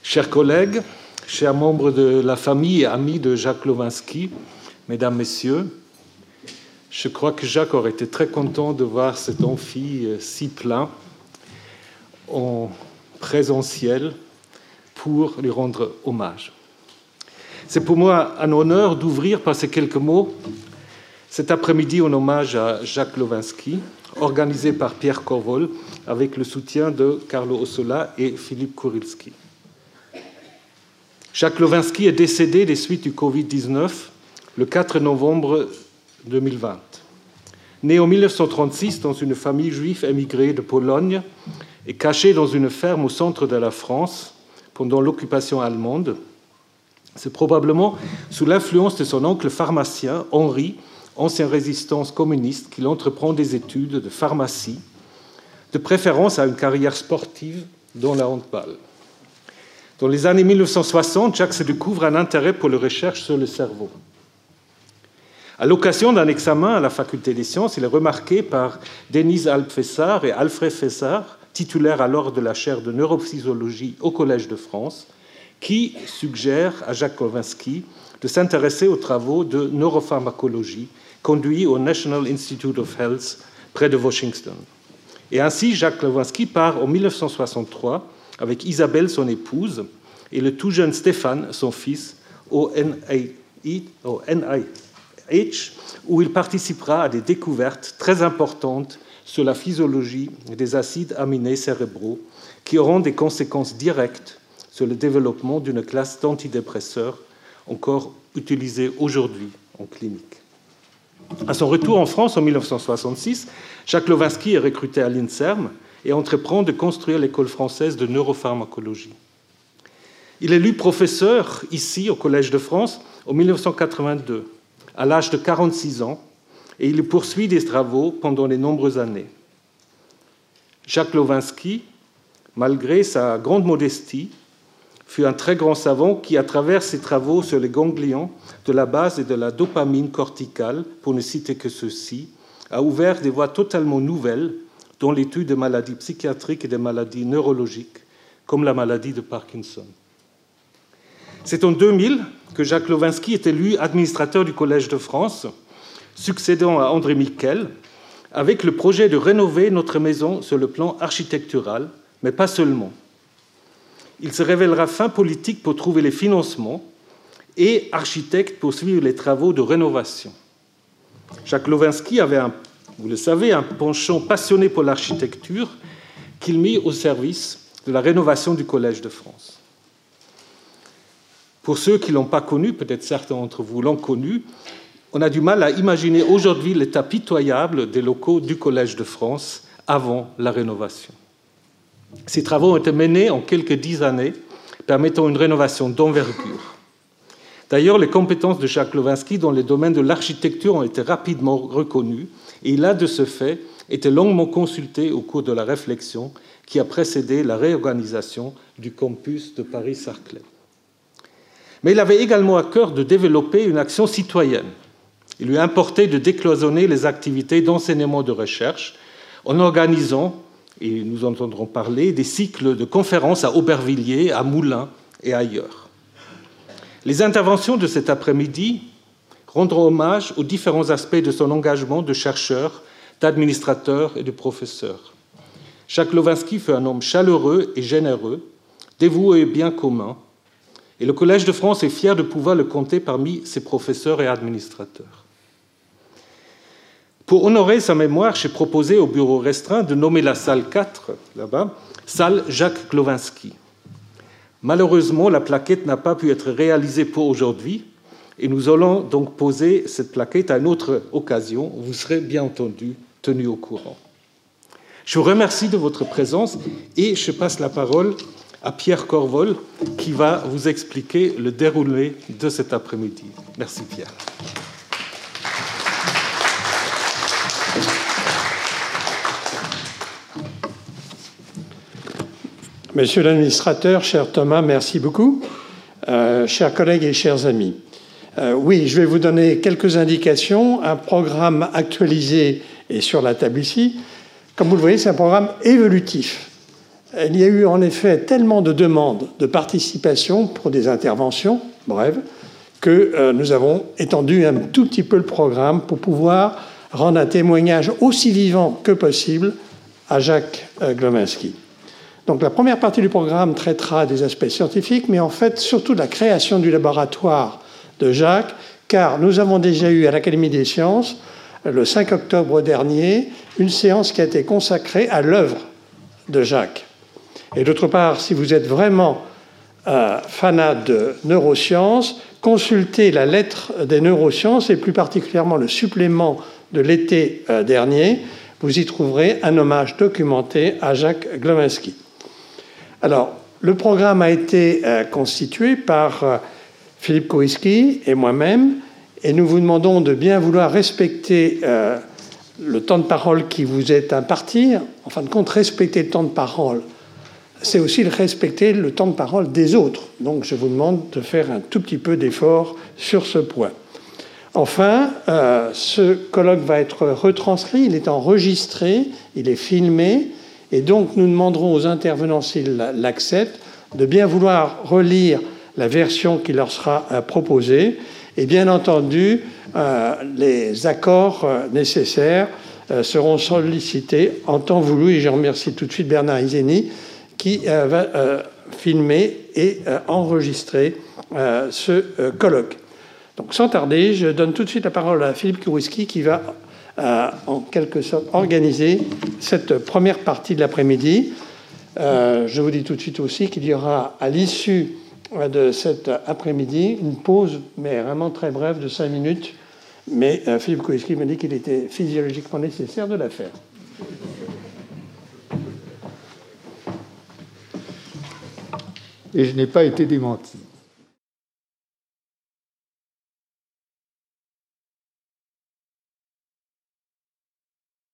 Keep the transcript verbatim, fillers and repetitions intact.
Chers collègues, chers membres de la famille et amis de Jacques Lovinski, mesdames, messieurs, je crois que Jacques aurait été très content de voir cet amphi si plein en présentiel pour lui rendre hommage. C'est pour moi un honneur d'ouvrir par ces quelques mots cet après-midi en hommage à Jacques Lovinski, organisé par Pierre Corvol avec le soutien de Carlo Ossola et Philippe Kurilski. Jacques Lovinski est décédé des suites du covid dix-neuf le quatre novembre deux mille vingt. Né en mille neuf cent trente-six dans une famille juive émigrée de Pologne et caché dans une ferme au centre de la France pendant l'occupation allemande, c'est probablement sous l'influence de son oncle pharmacien, Henri, ancien résistant communiste, qu'il entreprend des études de pharmacie, de préférence à une carrière sportive dans la handball. Dans les années mille neuf cent soixante, Jacques se découvre un intérêt pour la recherche sur le cerveau. À l'occasion d'un examen à la faculté des sciences, il est remarqué par Denise Alpfessard et Alfred Fessard, titulaires alors de la chaire de neurophysiologie au Collège de France, qui suggèrent à Jacques Lovinski de s'intéresser aux travaux de neuropharmacologie conduits au National Institute of Health près de Washington. Et ainsi, Jacques Lovinski part en mille neuf cent soixante-trois avec Isabelle, son épouse, et le tout jeune Stéphane, son fils, au N I H, où il participera à des découvertes très importantes sur la physiologie des acides aminés cérébraux qui auront des conséquences directes sur le développement d'une classe d'antidépresseurs encore utilisée aujourd'hui en clinique. À son retour en France en mille neuf cent soixante-six, Jacques Lovinski est recruté à l'INSERM et entreprend de construire l'école française de neuropharmacologie. Il est élu professeur ici au Collège de France en mille neuf cent quatre-vingt-deux, à l'âge de quarante-six ans, et il poursuit des travaux pendant de nombreuses années. Jacques Lovinski, malgré sa grande modestie, fut un très grand savant qui, à travers ses travaux sur les ganglions de la base et de la dopamine corticale, pour ne citer que ceux-ci, a ouvert des voies totalement nouvelles dans l'étude des maladies psychiatriques et des maladies neurologiques, comme la maladie de Parkinson. C'est en deux mille que Jacques Lovinski est élu administrateur du Collège de France, succédant à André Miquel, avec le projet de rénover notre maison sur le plan architectural, mais pas seulement. Il se révélera fin politique pour trouver les financements et architecte pour suivre les travaux de rénovation. Jacques Lovinski avait, un, vous le savez, un penchant passionné pour l'architecture qu'il mit au service de la rénovation du Collège de France. Pour ceux qui ne l'ont pas connu, peut-être certains d'entre vous l'ont connu, on a du mal à imaginer aujourd'hui l'état pitoyable des locaux du Collège de France avant la rénovation. Ces travaux ont été menés en quelques dix années, permettant une rénovation d'envergure. D'ailleurs, les compétences de Jacques Lovinski dans le domaine de l'architecture ont été rapidement reconnues, et il a, de ce fait, été longuement consulté au cours de la réflexion qui a précédé la réorganisation du campus de Paris-Saclay. Mais il avait également à cœur de développer une action citoyenne. Il lui importait de décloisonner les activités d'enseignement de recherche en organisant, et nous entendrons parler, des cycles de conférences à Aubervilliers, à Moulins et ailleurs. Les interventions de cet après-midi rendront hommage aux différents aspects de son engagement de chercheur, d'administrateur et de professeur. Jacques Lovinski fut un homme chaleureux et généreux, dévoué au bien commun, et le Collège de France est fier de pouvoir le compter parmi ses professeurs et administrateurs. Pour honorer sa mémoire, j'ai proposé au bureau restreint de nommer la salle quatre, là-bas, salle Jacques Lovinski. Malheureusement, la plaquette n'a pas pu être réalisée pour aujourd'hui, et nous allons donc poser cette plaquette à une autre occasion. Vous serez bien entendu tenu au courant. Je vous remercie de votre présence et je passe la parole à Pierre Corvol qui va vous expliquer le déroulé de cet après-midi. Merci Pierre. Monsieur l'administrateur, cher Thomas, merci beaucoup. Euh, chers collègues et chers amis, euh, oui, je vais vous donner quelques indications. Un programme actualisé est sur la table ici. Comme vous le voyez, c'est un programme évolutif. il y a eu en effet tellement de demandes de participation pour des interventions brèves que euh, nous avons étendu un tout petit peu le programme pour pouvoir rendre un témoignage aussi vivant que possible à Jacques euh, Glominski. Donc la première partie du programme traitera des aspects scientifiques, mais en fait surtout de la création du laboratoire de Jacques, car nous avons déjà eu à l'Académie des sciences, le cinq octobre dernier, une séance qui a été consacrée à l'œuvre de Jacques. Et d'autre part, si vous êtes vraiment euh, fanat de neurosciences, consultez la lettre des neurosciences et plus particulièrement le supplément de l'été euh, dernier. Vous y trouverez un hommage documenté à Jacques Glominski. Alors, le programme a été euh, constitué par euh, Philippe Kowiski et moi-même, et nous vous demandons de bien vouloir respecter euh, le temps de parole qui vous est imparti. En fin de compte, respecter le temps de parole, c'est aussi respecter le temps de parole des autres. Donc, je vous demande de faire un tout petit peu d'effort sur ce point. Enfin, euh, ce colloque va être retranscrit, il est enregistré, il est filmé, et donc nous demanderons aux intervenants, s'ils l'acceptent, de bien vouloir relire la version qui leur sera euh, proposée, et bien entendu, euh, les accords euh, nécessaires euh, seront sollicités en temps voulu, et je remercie tout de suite Bernard Izeni, qui euh, va euh, filmer et euh, enregistrer euh, ce euh, colloque. Donc, sans tarder, je donne tout de suite la parole à Philippe Kowiski qui va, euh, en quelque sorte, organiser cette première partie de l'après-midi. Euh, je vous dis tout de suite aussi qu'il y aura, à l'issue de cet après-midi, une pause, mais vraiment très brève, de cinq minutes. Mais euh, Philippe Kowiski m'a dit qu'il était physiologiquement nécessaire de la faire. Et je n'ai pas été démenti.